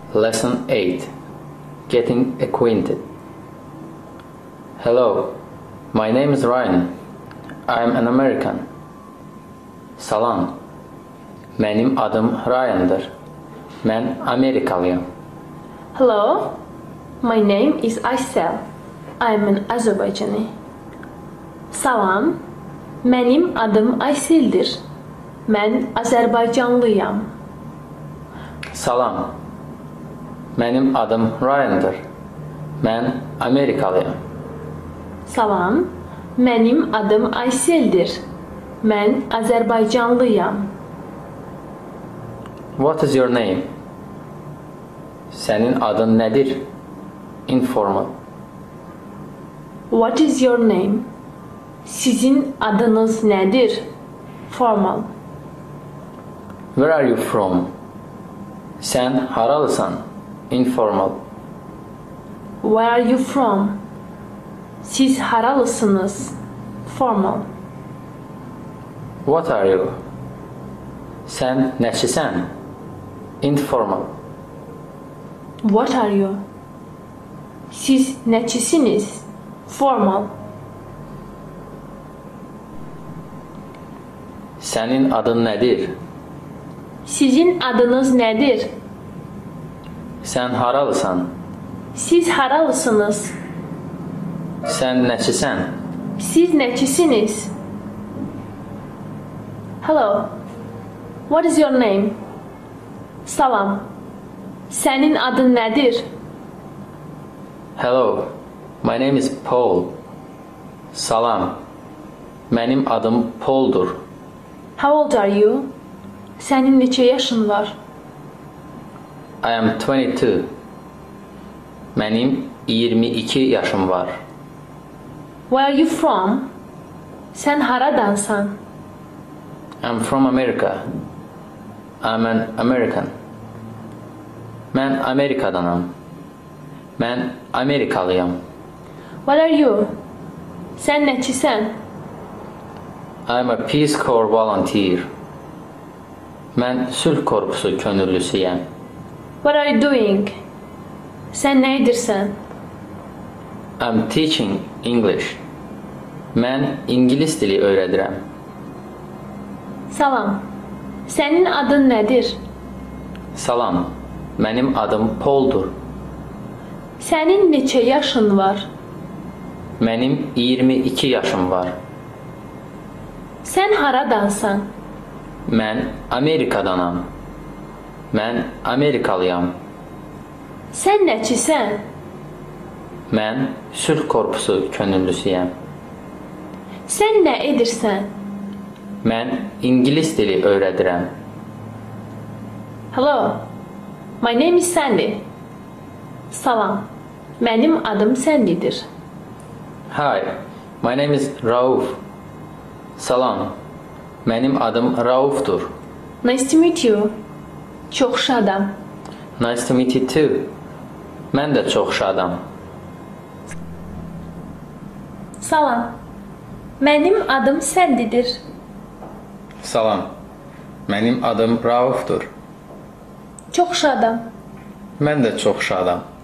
Lesson 8. Getting Acquainted. Hello, my name is Ryan. I am an American. Salam, mənim adım Ryan'dır. Mən Amerikalıyam. Hello, my name is Aysel. I am an Azerbaijani. Salam, mənim adım Ayseldir. Mən Azərbaycanlıyam. Salam, mənim adım Ryan'dır. Mən Amerikalıyam. Salam, mənim adım Ayseldir. Mən Azərbaycanlıyam. What is your name? Sənin adın nədir? Informal. What is your name? Sizin adınız nədir? Formal. Where are you from? Sən haralısan? Informal. Where are you from? Siz haralısınız? Formal. What are you? Sən nəçisən? Informal. What are you? Siz nəçisiniz? Formal. Sənin adın nədir? Sizin adınız nədir? Sən haralısan? Siz haralısınız? Sən nəçisən? Siz nəçisiniz? Hello. What is your name? Salam. Sənin adın nədir? Hello, my name is Paul. Salam, mənim adım Paul'dur. How old are you? Sənin neçə yaşın var? I am 22. Mənim 22 yaşım var. Where are you from? Sən haradansan? I'm from America. I'm an American. Mən Amerikadanam. Mən Amerikalıyam. What are you? Sən nəçisən? I'm a Peace Corps volunteer. Mən sülh korpusu könüllüsüyəm. What are you doing? Sən nə edirsən? I'm teaching English. Mən İngilis dili öyrədirəm. Salam. Sənin adın nədir? Salam, mənim adım Paul'dur. Sənin neçə yaşın var? Mənim 22 yaşım var. Sən haradansan? Mən Amerikadanam. Mən Amerikalıyam. Sən nəçisən? Mən sülh korpusu könüllüsüyəm. Sən nə edirsən? Mən İngilis dili öyrədirəm. Hello. My name is Sandy. Salam. Mənim adım Sandy'dir. Hi, my name is Rauf. Salam, mənim adım Rauf'dur. Nice to meet you. Çox şadam. Nice to meet you too. Mən də çox şadam. Salam. Mənim adım Sandy'dir. Salam, mənim adım Rauf'dur. Çox şadam. Mən də çox şadam.